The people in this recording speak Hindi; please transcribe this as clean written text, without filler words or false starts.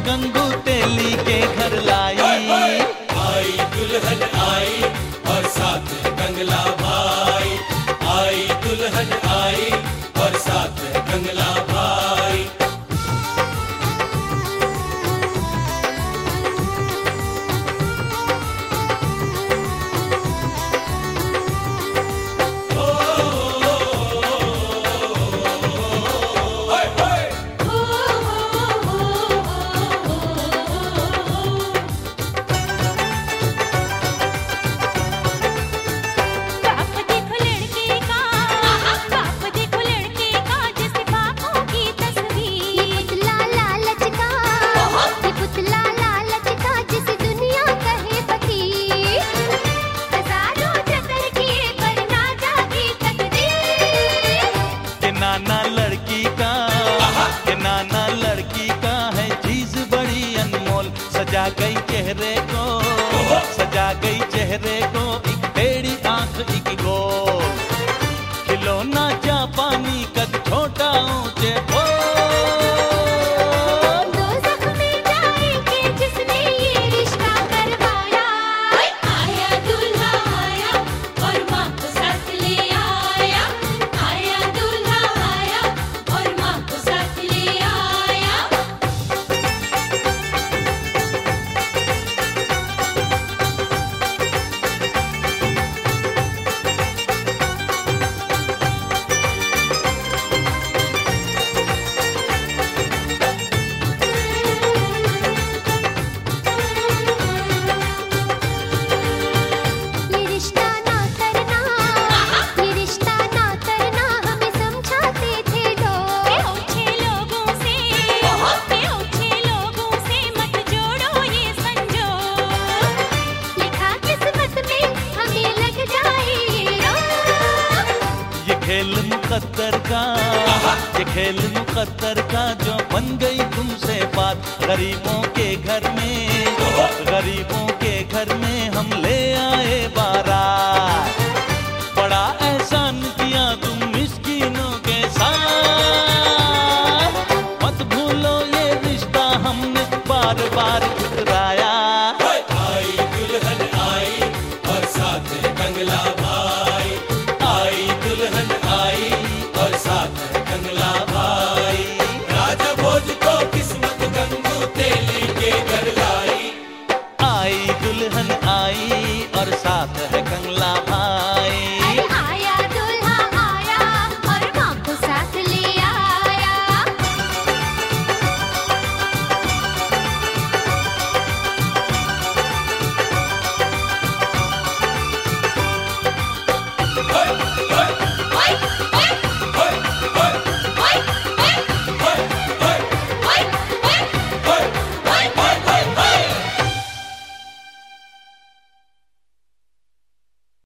गंगू तेली के घर लाई। आई दुल्हन आई और साथ कंगला भाई, आई दुल्हन आई और साथ कंगला भाई। नाना लड़की का, के नाना लड़की का है चीज बड़ी अनमोल। सजा गई चेहरे को, सजा गई चेहरे को, एक टेढ़ी आंख एक गोल। खिलौना जापानी कद छोटा ऊंचे बोल। दो जख्मे जाएंगे जिसने ये रिश्ता करवाया। आया दूल्हा आया और माँ को साथ ले आया। आया दूल्हा आया और माँ को साथ ले आया। ये रिश्ता ना करना, ये रिश्ता ना करना, हमें समझाते थे लोग। ओछे लोगों से, ओछे लोगों से मत जोड़ो ये संजोग। लिखा किस्मत में हमें लग जाए ये रोग। ये खेल मुकद्दर का, ये खेल मुकद्दर का, जो बन गई तुमसे बात। गरीबों के घर में, गरीबों के घर में हम ले आए बारात। बड़ा एहसान किया तुम मिस्कीनों के साथ। मत भूलो ये रिश्ता हमने बार बार ठुकराया।